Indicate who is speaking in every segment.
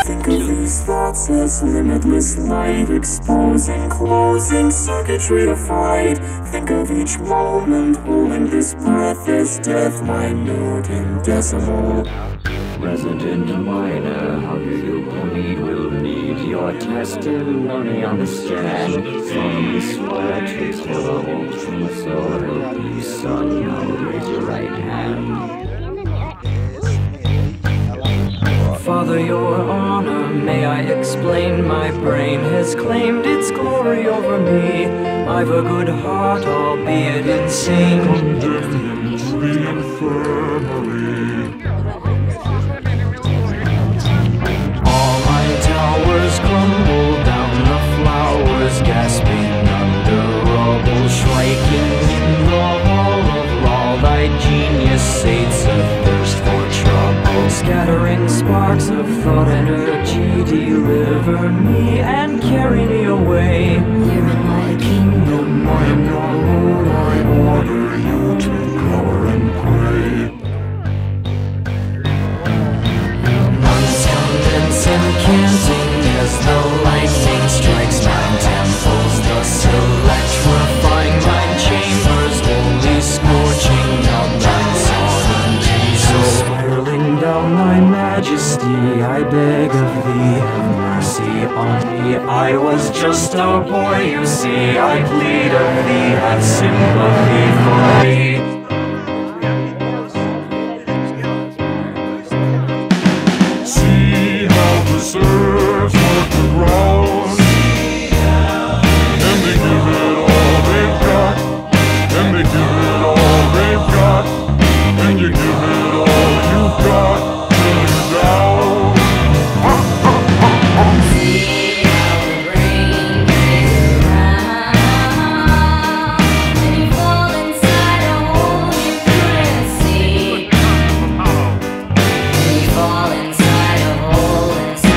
Speaker 1: Think of these thoughts as limitless light, exposing, closing circuitry to fight. Think of each moment holding this breath as death, minute and decimal.
Speaker 2: Resident minor, how do you bleed? Will need your testimony, understand. From swear to terrible truth, so help you, son. Now raise your right hand. Father, your honor, may I explain? My brain has claimed its glory over me. I've a good heart, albeit insane.
Speaker 1: Condemned to the infirmary.
Speaker 2: All my towers crumble down, the flowers gasping under rubble, striking in the hall of law. Thy genius sates a thirst for trouble, scattering sparks of thought energy. Deliver me and carry me away. Here in my kingdom, I am your lord. I order you to cower and pray. Canting as the lightning strikes nine temples, thus electrifying mine chambers, only scorching out thine sovereignty. So spiraling down thy majesty, I beg of thee, have mercy on me. I was just a boy, you see. I plead of thee, have sympathy for me.
Speaker 1: Serves work the ground, and they give it all they've got, and they give it all they've got, and you give it all you've got till you're down.
Speaker 3: See how the brain plays around, and you fall inside a hole you couldn't see, and you fall inside a hole.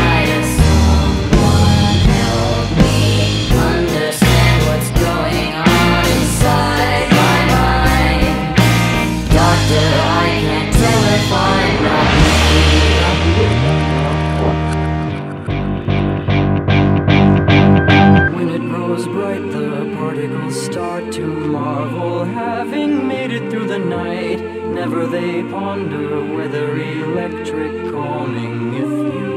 Speaker 3: Start to marvel, having made it through the night. Never they ponder whether electric calming, if you